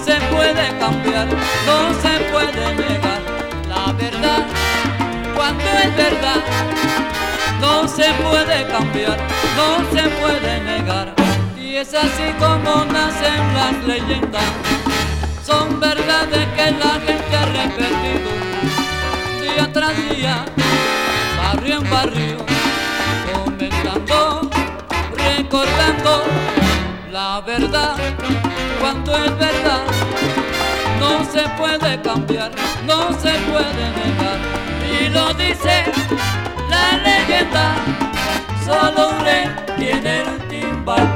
se puede cambiar, no se puede negar. La verdad, cuando es verdad, no se puede cambiar, no se puede negar. Y es así como nacen las leyendas, son verdades que la gente ha repetido día tras día, barrio en barrio, comentando, recordando. La verdad, cuando es verdad, no se puede cambiar, no se puede negar. Y lo dice la leyenda, solo un rey tiene el timbal.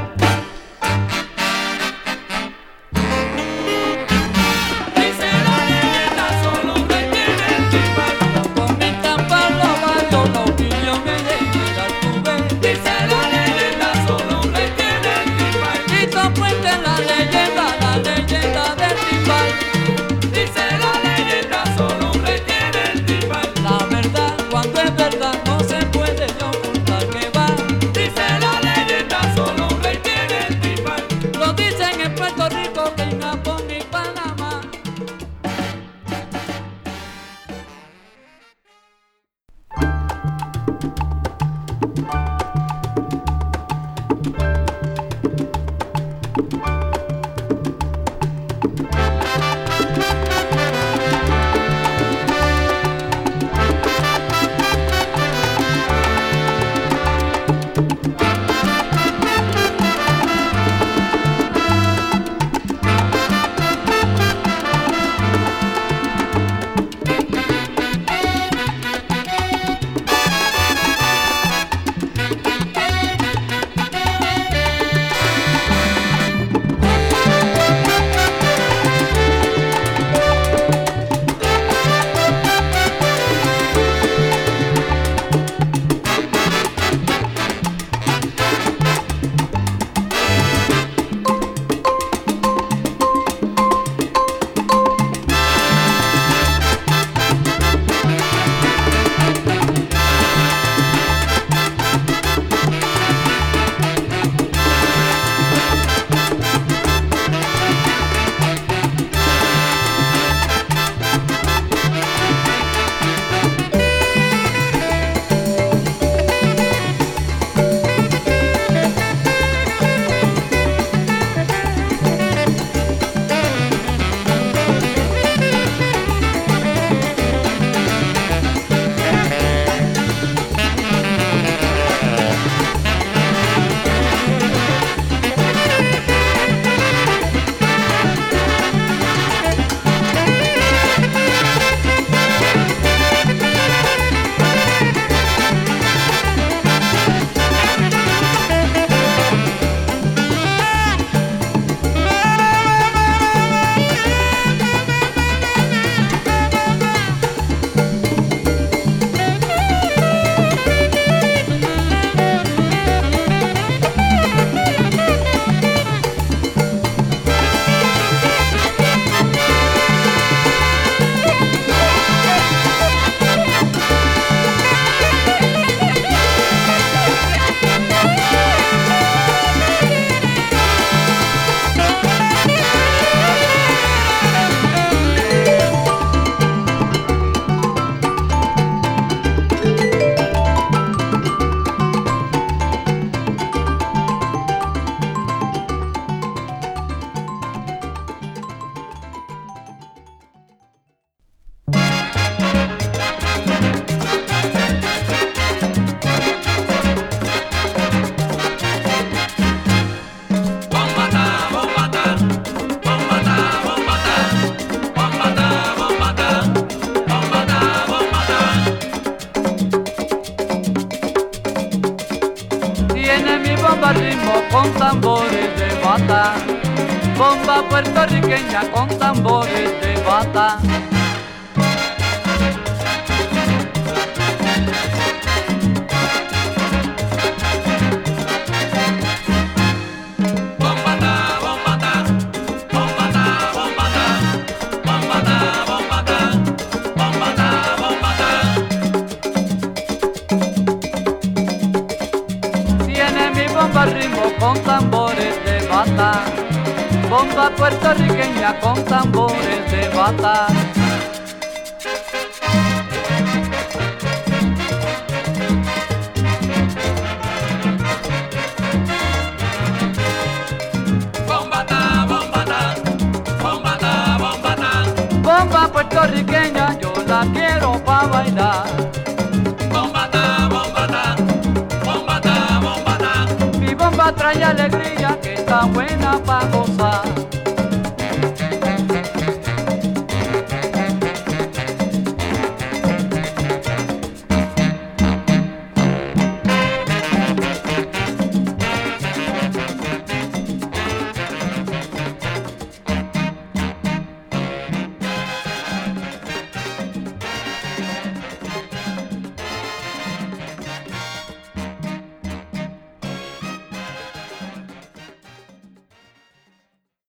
con tambores de bata, bomba puertorriqueña con tambores de bata. Ritmo con tambores de bata, Bomba puertorriqueña con tambores de bata. Bomba puertorriqueña, yo la quiero pa' bailar. Bombata, bombata, bombata, bombata. Mi bomba trae alegría.